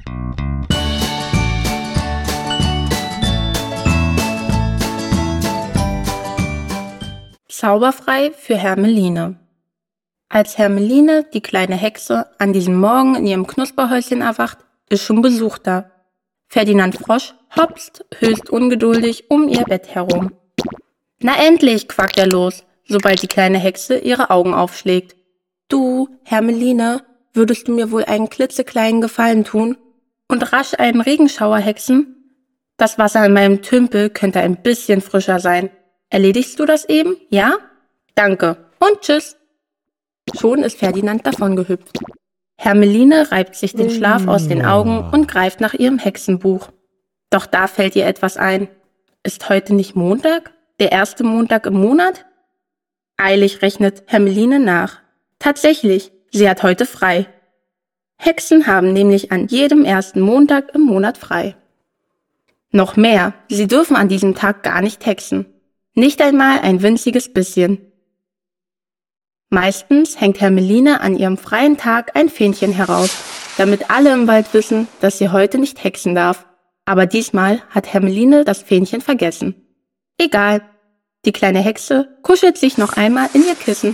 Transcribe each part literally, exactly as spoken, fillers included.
Zauberfrei für Hermeline. Als Hermeline, die kleine Hexe, an diesem Morgen in ihrem Knusperhäuschen erwacht, ist schon Besuch da. Ferdinand Frosch hopst höchst ungeduldig um ihr Bett herum. »Na endlich«, quackt er los, sobald die kleine Hexe ihre Augen aufschlägt. »Du, Hermeline, würdest du mir wohl einen klitzekleinen Gefallen tun und rasch einen Regenschauer hexen? Das Wasser in meinem Tümpel könnte ein bisschen frischer sein. Erledigst du das eben, ja? Danke und tschüss.« Schon ist Ferdinand davongehüpft. Hermeline reibt sich den Schlaf aus den Augen und greift nach ihrem Hexenbuch. Doch da fällt ihr etwas ein. Ist heute nicht Montag? Der erste Montag im Monat? Eilig rechnet Hermeline nach. Tatsächlich, sie hat heute frei. Hexen haben nämlich an jedem ersten Montag im Monat frei. Noch mehr, sie dürfen an diesem Tag gar nicht hexen. Nicht einmal ein winziges bisschen. Meistens hängt Hermeline an ihrem freien Tag ein Fähnchen heraus, damit alle im Wald wissen, dass sie heute nicht hexen darf. Aber diesmal hat Hermeline das Fähnchen vergessen. Egal, die kleine Hexe kuschelt sich noch einmal in ihr Kissen.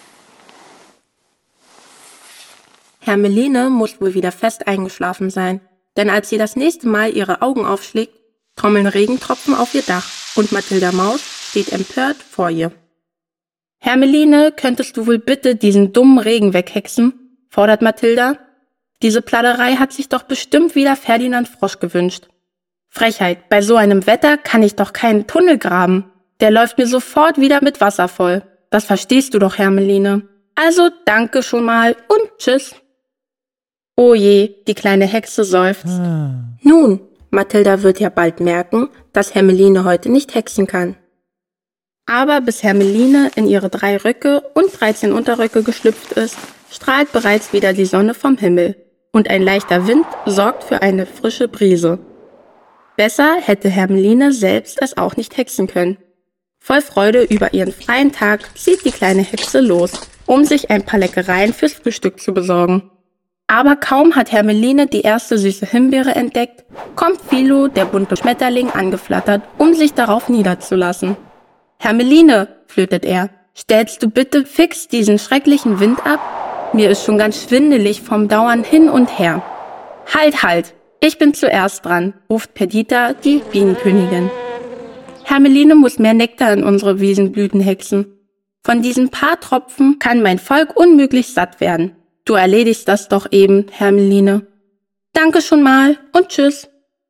Hermeline muss wohl wieder fest eingeschlafen sein, denn als sie das nächste Mal ihre Augen aufschlägt, trommeln Regentropfen auf ihr Dach und Mathilda Maus steht empört vor ihr. »Hermeline, könntest du wohl bitte diesen dummen Regen weghexen?«, fordert Mathilda. »Diese Plauderei hat sich doch bestimmt wieder Ferdinand Frosch gewünscht. Frechheit, bei so einem Wetter kann ich doch keinen Tunnel graben. Der läuft mir sofort wieder mit Wasser voll. Das verstehst du doch, Hermeline. Also danke schon mal und tschüss.« Oh je, die kleine Hexe seufzt. Hm. Nun, Mathilda wird ja bald merken, dass Hermeline heute nicht hexen kann. Aber bis Hermeline in ihre drei Röcke und dreizehn Unterröcke geschlüpft ist, strahlt bereits wieder die Sonne vom Himmel und ein leichter Wind sorgt für eine frische Brise. Besser hätte Hermeline selbst es auch nicht hexen können. Voll Freude über ihren freien Tag zieht die kleine Hexe los, um sich ein paar Leckereien fürs Frühstück zu besorgen. Aber kaum hat Hermeline die erste süße Himbeere entdeckt, kommt Philo, der bunte Schmetterling, angeflattert, um sich darauf niederzulassen. »Hermeline«, flötet er, »stellst du bitte fix diesen schrecklichen Wind ab? Mir ist schon ganz schwindelig vom Dauern hin und her.« »Halt, halt, ich bin zuerst dran«, ruft Perdita, die Bienenkönigin. »Hermeline muss mehr Nektar in unsere Wiesenblüten hexen. Von diesen paar Tropfen kann mein Volk unmöglich satt werden. Du erledigst das doch eben, Hermeline. Danke schon mal und tschüss.«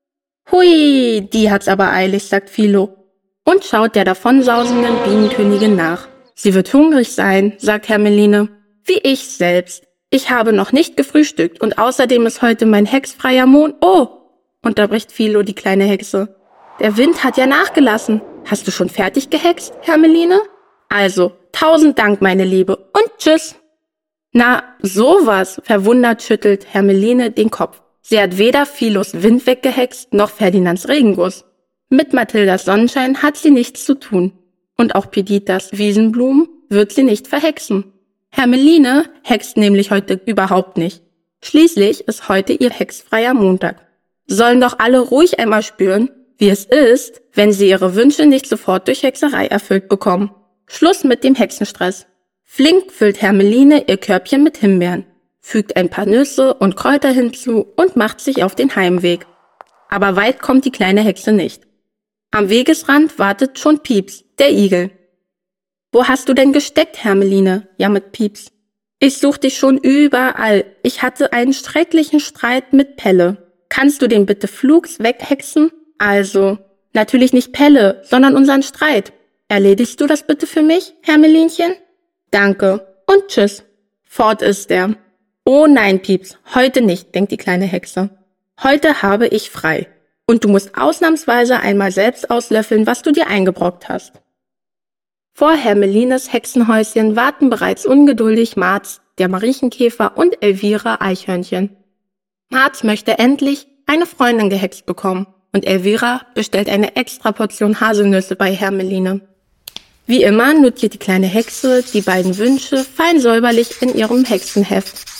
»Hui, die hat's aber eilig«, sagt Philo und schaut der davonsausenden Bienenkönigin nach. »Sie wird hungrig sein«, sagt Hermeline. »Wie ich selbst. Ich habe noch nicht gefrühstückt und außerdem ist heute mein hexfreier Mond.« »Oh«, unterbricht Philo die kleine Hexe. »Der Wind hat ja nachgelassen. Hast du schon fertig gehext, Hermeline? Also, tausend Dank, meine Liebe, und tschüss.« »Na, sowas«, verwundert schüttelt Hermeline den Kopf. Sie hat weder Philos Wind weggehext, noch Ferdinands Regenguss. Mit Mathildas Sonnenschein hat sie nichts zu tun. Und auch Peditas Wiesenblumen wird sie nicht verhexen. Hermeline hext nämlich heute überhaupt nicht. Schließlich ist heute ihr hexfreier Montag. Sollen doch alle ruhig einmal spüren, wie es ist, wenn sie ihre Wünsche nicht sofort durch Hexerei erfüllt bekommen. Schluss mit dem Hexenstress. Flink füllt Hermeline ihr Körbchen mit Himbeeren, fügt ein paar Nüsse und Kräuter hinzu und macht sich auf den Heimweg. Aber weit kommt die kleine Hexe nicht. Am Wegesrand wartet schon Pieps, der Igel. »Wo hast du denn gesteckt, Hermeline?«, jammert Pieps. »Ich such dich schon überall. Ich hatte einen schrecklichen Streit mit Pelle. Kannst du den bitte flugs weghexen? Also, natürlich nicht Pelle, sondern unseren Streit. Erledigst du das bitte für mich, Hermelinchen? Danke und tschüss.« Fort ist er. »Oh nein, Pieps, heute nicht«, denkt die kleine Hexe. »Heute habe ich frei. Und du musst ausnahmsweise einmal selbst auslöffeln, was du dir eingebrockt hast.« Vor Hermelines Hexenhäuschen warten bereits ungeduldig Marz, der Mariechenkäfer und Elvira Eichhörnchen. Marz möchte endlich eine Freundin gehext bekommen und Elvira bestellt eine extra Portion Haselnüsse bei Hermeline. Wie immer notiert die kleine Hexe die beiden Wünsche fein säuberlich in ihrem Hexenheft.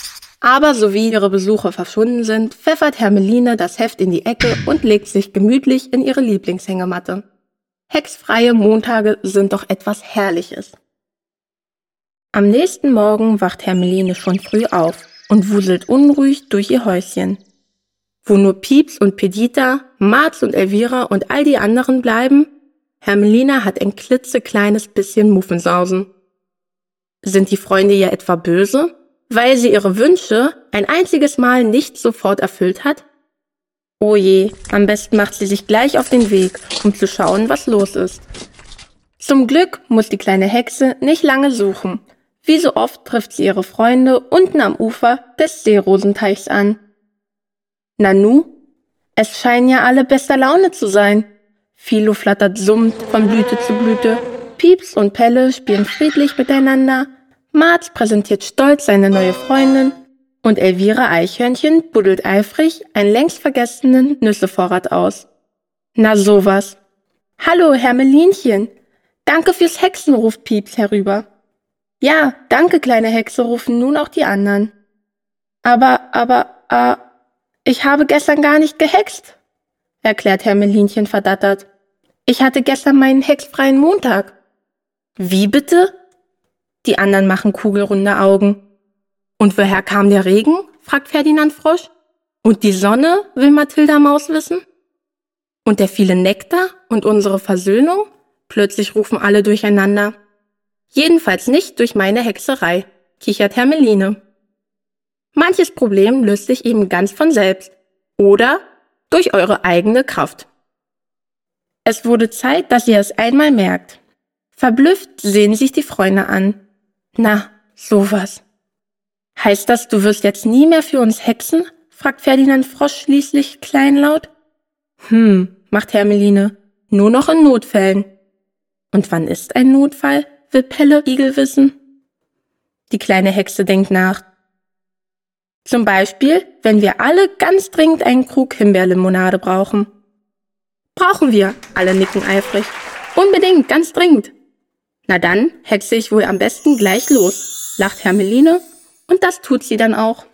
Aber sowie ihre Besucher verschwunden sind, pfeffert Hermeline das Heft in die Ecke und legt sich gemütlich in ihre Lieblingshängematte. Hexfreie Montage sind doch etwas Herrliches. Am nächsten Morgen wacht Hermeline schon früh auf und wuselt unruhig durch ihr Häuschen. Wo nur Pieps und Perdita, Marz und Elvira und all die anderen bleiben, Hermeline hat ein klitzekleines bisschen Muffensausen. Sind die Freunde ihr etwa böse, weil sie ihre Wünsche ein einziges Mal nicht sofort erfüllt hat? Oh je, am besten macht sie sich gleich auf den Weg, um zu schauen, was los ist. Zum Glück muss die kleine Hexe nicht lange suchen. Wie so oft trifft sie ihre Freunde unten am Ufer des Seerosenteichs an. Nanu, es scheinen ja alle bester Laune zu sein. Philo flattert summend von Blüte zu Blüte, Pieps und Pelle spielen friedlich miteinander, Marz präsentiert stolz seine neue Freundin und Elvira Eichhörnchen buddelt eifrig einen längst vergessenen Nüssevorrat aus. Na sowas. Hallo, Hermelinchen. Danke fürs Hexen, ruft Pieps herüber. Ja, danke, kleine Hexe, rufen nun auch die anderen. Aber, aber, äh, ich habe gestern gar nicht gehext, erklärt Hermelinchen verdattert. Ich hatte gestern meinen hexfreien Montag. Wie bitte? Die anderen machen kugelrunde Augen. Und woher kam der Regen? Fragt Ferdinand Frosch. Und die Sonne, will Mathilda Maus wissen. Und der viele Nektar und unsere Versöhnung? Plötzlich rufen alle durcheinander. Jedenfalls nicht durch meine Hexerei, kichert Hermeline. Manches Problem löst sich eben ganz von selbst oder durch eure eigene Kraft. Es wurde Zeit, dass ihr es einmal merkt. Verblüfft sehen sich die Freunde an. Na, sowas. Heißt das, du wirst jetzt nie mehr für uns hexen? Fragt Ferdinand Frosch schließlich kleinlaut. Hm, macht Hermeline, nur noch in Notfällen. Und wann ist ein Notfall, will Pelle Igel wissen. Die kleine Hexe denkt nach. Zum Beispiel, wenn wir alle ganz dringend einen Krug Himbeerlimonade brauchen. Brauchen wir, alle nicken eifrig. Unbedingt, ganz dringend. Na dann hexe ich wohl am besten gleich los, lacht Hermeline, und das tut sie dann auch.